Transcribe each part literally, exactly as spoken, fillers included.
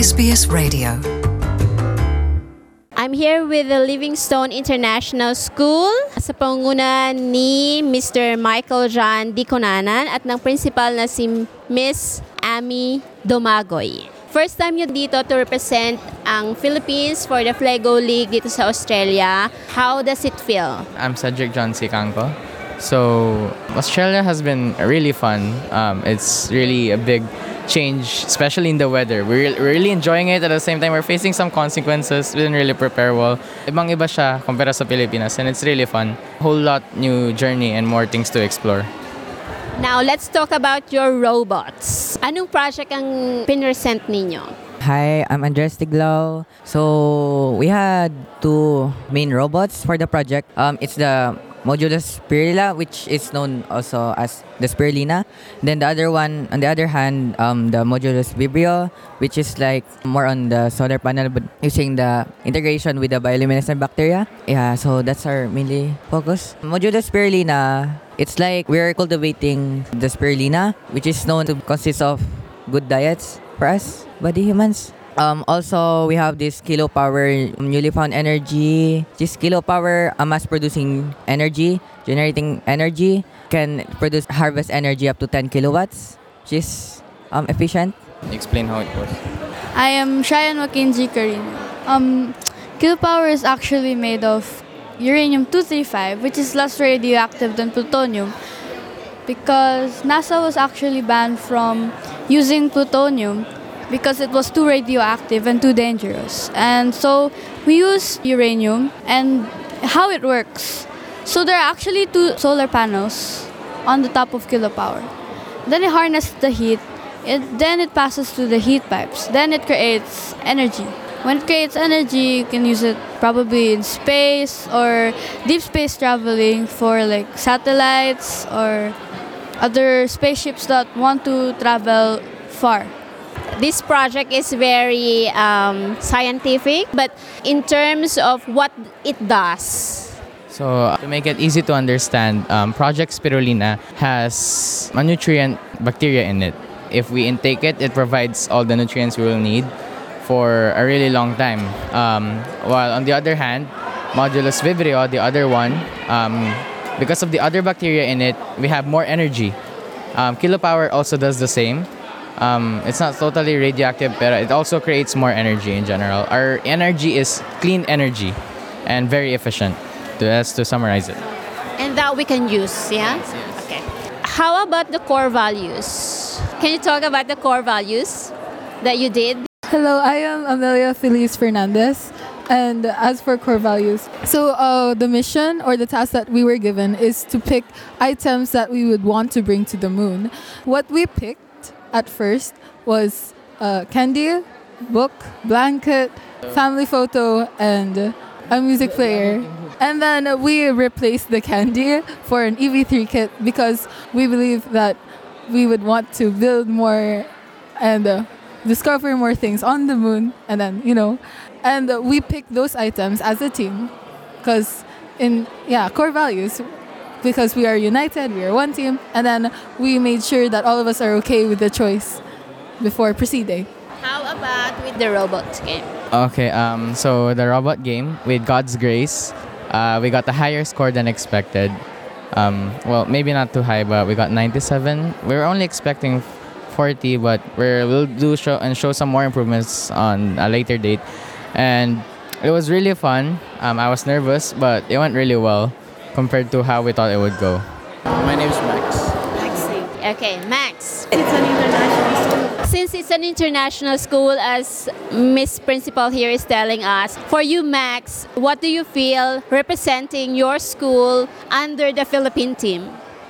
S B S Radio. I'm here with the Livingstone International School sa pangunguna ni Mister Michael John Diconanan at ng principal na si Miss Amy Domagoy. First time nyo dito to represent ang Philippines for the Flego League dito sa Australia. How does it feel? I'm Cedric John Sicanco. So, Australia has been really fun. Um, it's really a big change, especially in the weather. We're we're really enjoying it. At the same time, we're facing some consequences. We didn't really prepare well. Ibang iba siya kumpara sa Pilipinas, and it's really fun. Whole lot new journey and more things to explore. Now, let's talk about your robots. Anong project ang pinresent ninyo? Hi, I'm Andres Tiglao. So, we had two main robots for the project. Um, it's the Modulus Spirilla, which is known also as the Spirulina. Then the other one, on the other hand, um, the Modulus Vibrio, which is like more on the solar panel, but using the integration with the bioluminescent bacteria. Yeah, so that's our mainly focus. Modulus Spirulina, it's like we're cultivating the Spirulina, which is known to consist of good diets for us, body humans. Um, also, we have this Kilo Power newly found energy. This Kilo Power, a mass-producing energy, generating energy, can produce harvest energy up to ten kilowatts, which is um, efficient. Explain how it goes. I am Cheyenne Mackenzie Carino. Um, Kilo Power is actually made of uranium two thirty-five, which is less radioactive than plutonium, because NASA was actually banned from using plutonium because it was too radioactive and too dangerous. And so we use uranium. And how it works, so there are actually two solar panels on the top of Kilo Power. Then it harnesses the heat. It, then it passes through the heat pipes. Then it creates energy. When it creates energy, you can use it probably in space or deep space traveling for like satellites or other spaceships that want to travel far. This project is very um, scientific, but in terms of what it does. So, to make it easy to understand, um, Project Spirulina has a nutrient bacteria in it. If we intake it, it provides all the nutrients we will need for a really long time. Um, while on the other hand, Modulus Vibrio, the other one, um, because of the other bacteria in it, we have more energy. Um, Kilo Power also does the same. Um, it's not totally radioactive, but it also creates more energy in general. Our energy is clean energy and very efficient. That's to summarize it. And that we can use, yeah? Yes, yes. Okay. How about the core values? Can you talk about the core values that you did? Hello, I am Amelia Feliz Fernandez. And as for core values, so uh, the mission or the task that we were given is to pick items that we would want to bring to the moon. What we picked at first was uh, candy, book, blanket, family photo, and a music player. And then we replaced the candy for an E V three kit because we believe that we would want to build more and uh, discover more things on the moon. And then, you know, and uh, we picked those items as a team because in, yeah, core values, because we are united, we are one team, and then we made sure that all of us are okay with the choice before proceeding. How about with the robot game? Okay, um, so the robot game, with God's grace, uh, we got a higher score than expected. Um, well, maybe not too high, but we got ninety-seven. We were only expecting forty, but we're, we'll do show and show some more improvements on a later date. And it was really fun. Um, I was nervous, but it went really well compared to how we thought it would go. My name is Max. Maxi. Okay, Max. It's an international school. Since it's an international school, as Miss Principal here is telling us, for you, Max, what do you feel representing your school under the Philippine team?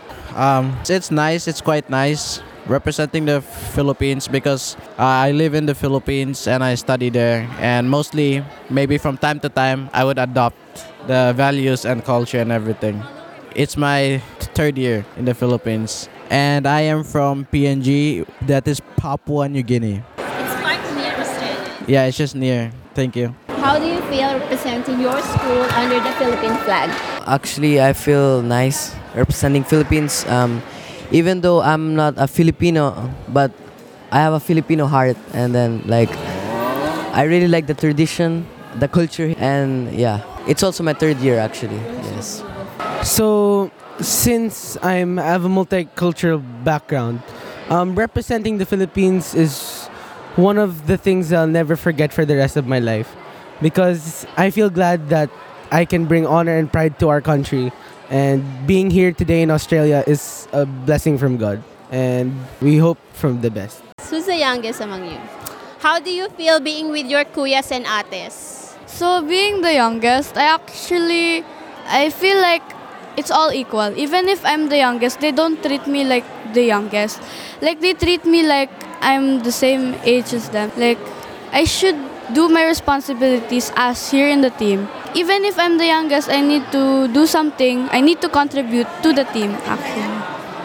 Um, it's nice. It's quite nice representing the Philippines because uh, I live in the Philippines and I study there. And mostly, maybe from time to time, I would adopt the values and culture and everything. It's my third year in the Philippines. And I am from P N G, that is Papua New Guinea. It's quite near Australia. Yeah, it's just near. Thank you. How do you feel representing your school under the Philippine flag? Actually, I feel nice representing Philippines. Um, even though I'm not a Filipino, but I have a Filipino heart, and then like I really like the tradition, the culture, and yeah, it's also my third year actually. Yes. So, since I'm I have a multicultural background, um, representing the Philippines is one of the things I'll never forget for the rest of my life, because I feel glad that I can bring honor and pride to our country, and being here today in Australia is a blessing from God, and we hope from the best. Who's the youngest among you? How do you feel being with your kuyas and ates? So being the youngest, I actually I feel like it's all equal. Even if I'm the youngest, they don't treat me like the youngest. Like they treat me like I'm the same age as them. Like I should do my responsibilities as here in the team. Even if I'm the youngest, I need to do something. I need to contribute to the team actually.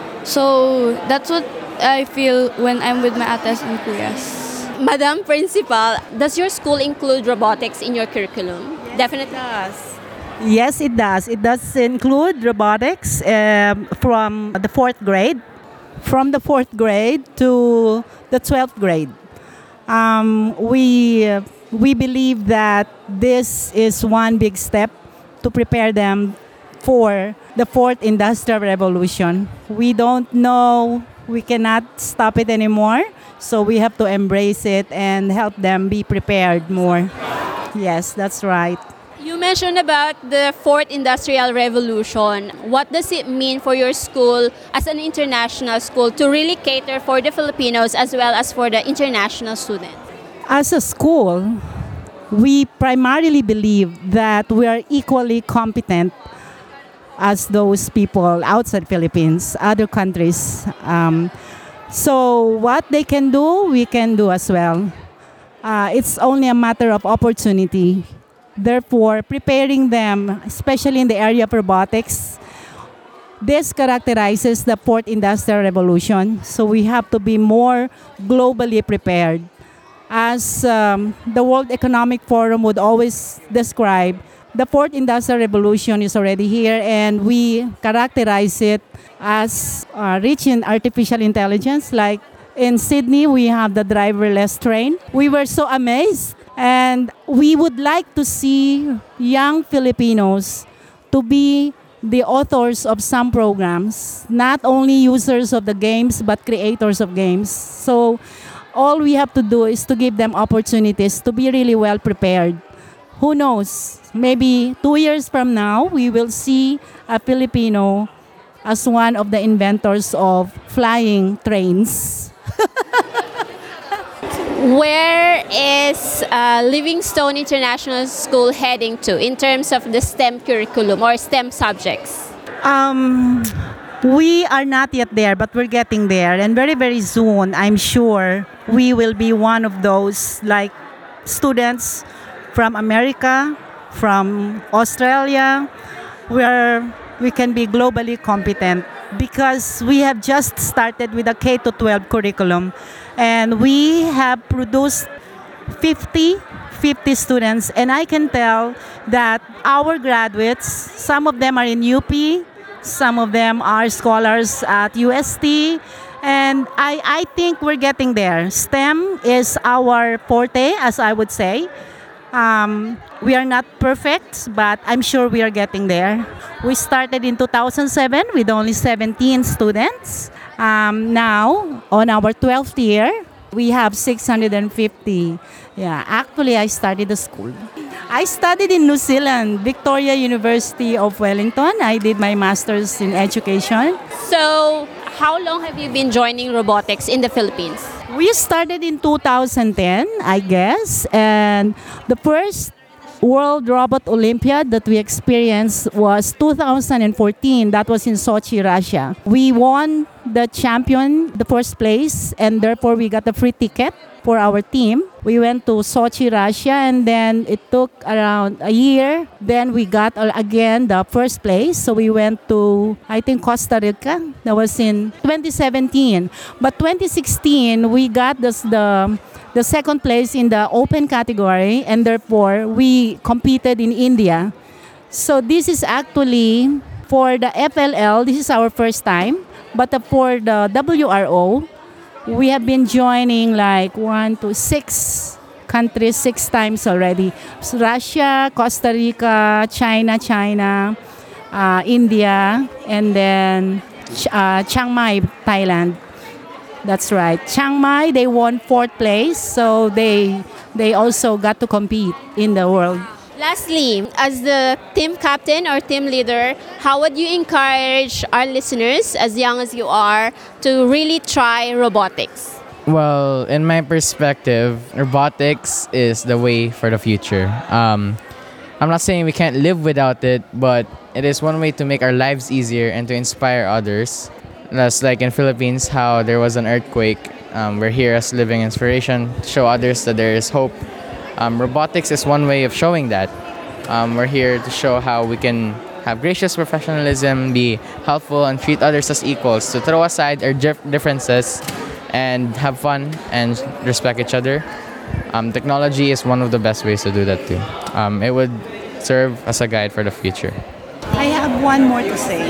So that's what I feel when I'm with my ates and kuyas. Madam Principal, does your school include robotics in your curriculum? Definitely. Yes, it does. It does include robotics um, from the fourth grade, from the fourth grade to the twelfth grade. Um, we uh, we believe that this is one big step to prepare them for the fourth industrial revolution. We don't know, we cannot stop it anymore, so we have to embrace it and help them be prepared more. Yes, that's right. You mentioned about the fourth industrial revolution. What does it mean for your school as an international school to really cater for the Filipinos as well as for the international students? As a school, we primarily believe that we are equally competent as those people outside Philippines, other countries. Um, so what they can do, we can do as well. Uh, it's only a matter of opportunity. Therefore, preparing them, especially in the area of robotics, this characterizes the fourth industrial revolution. So we have to be more globally prepared. As um, the World Economic Forum would always describe, the fourth industrial revolution is already here, and we characterize it as uh, rich in artificial intelligence. Like in Sydney, we have the driverless train. We were so amazed. And we would like to see young Filipinos to be the authors of some programs, not only users of the games, but creators of games. So all we have to do is to give them opportunities to be really well prepared. Who knows, maybe two years from now, we will see a Filipino as one of the inventors of flying trains. Where is uh, Livingstone International School heading to in terms of the STEM curriculum or STEM subjects? Um, we are not yet there, but we're getting there. And very, very soon, I'm sure we will be one of those like students from America, from Australia, where we can be globally competent, because we have just started with a K to twelve curriculum, and we have produced fifty, fifty students, and I can tell that our graduates, some of them are in U P, some of them are scholars at U S T, and I, I think we're getting there. STEM is our forte, as I would say. Um, we are not perfect, but I'm sure we are getting there. We started in two thousand seven with only seventeen students. Um, now, on our twelfth year, we have six hundred fifty. Yeah, actually, I started the school. I studied in New Zealand, Victoria University of Wellington. I did my master's in education. So, how long have you been joining robotics in the Philippines? We started in two thousand ten, I guess, and the first World Robot Olympiad that we experienced was two thousand fourteen. That was in Sochi, Russia. We won the champion, the first place, and therefore we got a free ticket for our team. We went to Sochi, Russia, and then it took around a year. Then we got uh, again the first place. So we went to, I think, Costa Rica. That was in twenty seventeen. But twenty sixteen, we got this, the the second place in the open category, and therefore we competed in India. So this is actually for the F L L, this is our first time, but uh, for the W R O, we have been joining like one to six countries six times already. So Russia, Costa Rica, China, China, uh, India, and then Ch- uh, Chiang Mai, Thailand. That's right. Chiang Mai, they won fourth place, so they they also got to compete in the world. Lastly, as the team captain or team leader, how would you encourage our listeners, as young as you are, to really try robotics? Well, in my perspective, robotics is the way for the future. Um, I'm not saying we can't live without it, but it is one way to make our lives easier and to inspire others. That's like in Philippines, how there was an earthquake. Um, we're here as living inspiration to show others that there is hope. Um, robotics is one way of showing that. Um, we're here to show how we can have gracious professionalism, be helpful, and treat others as equals. To throw aside our dif- differences and have fun and respect each other. Um, technology is one of the best ways to do that too. Um, it would serve as a guide for the future. I have one more to say.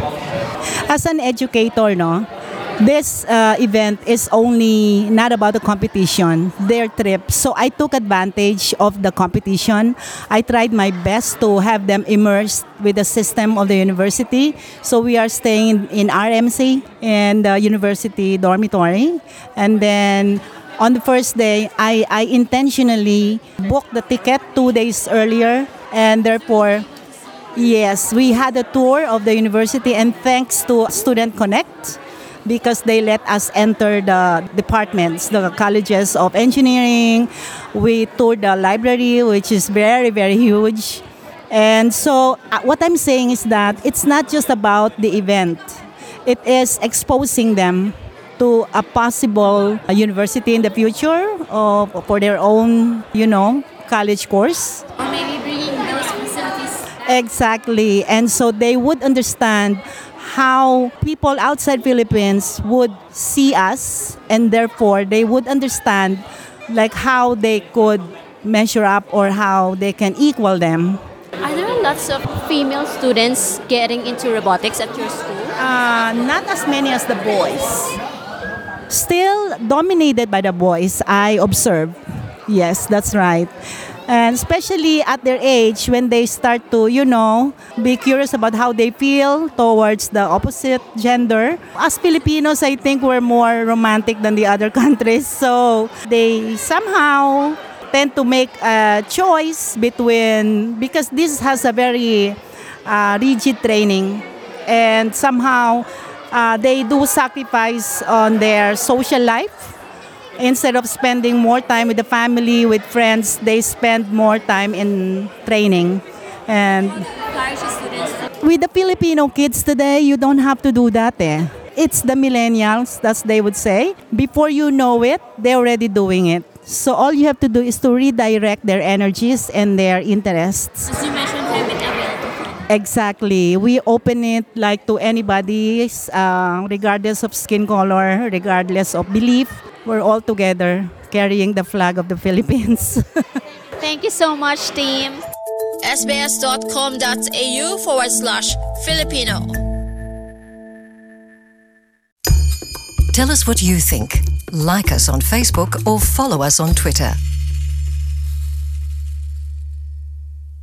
As an educator, no, this uh, event is only not about the competition, their trip. So I took advantage of the competition. I tried my best to have them immersed with the system of the university. So we are staying in, in R M C in the university dormitory. And then on the first day, I, I intentionally booked the ticket two days earlier. And therefore, yes, we had a tour of the university, and thanks to Student Connect, because they let us enter the departments, the colleges of engineering. We toured the library, which is very, very huge. And so uh, what I'm saying is that it's not just about the event. It is exposing them to a possible uh, university in the future or for their own, you know, college course. Or maybe bringing those facilities. Exactly. And so they would understand how people outside Philippines would see us, and therefore they would understand like how they could measure up or how they can equal them. Are there lots of female students getting into robotics at your school? Uh, not as many as the boys. Still dominated by the boys, I observe. Yes, that's right. And especially at their age, when they start to, you know, be curious about how they feel towards the opposite gender. As Filipinos, I think we're more romantic than the other countries. So they somehow tend to make a choice between, because this has a very uh, rigid training. And somehow uh, they do sacrifice on their social life. Instead of spending more time with the family, with friends, they spend more time in training. And with the Filipino kids today, you don't have to do that. Eh. It's the millennials, as they would say. Before you know it, they're already doing it. So all you have to do is to redirect their energies and their interests. As you mentioned, have it available. Exactly. We open it like to anybody, uh, regardless of skin color, regardless of belief. We're all together carrying the flag of the Philippines. Thank you so much, team. sbs.com.au forward slash Filipino. Tell us what you think. Like us on Facebook or follow us on Twitter.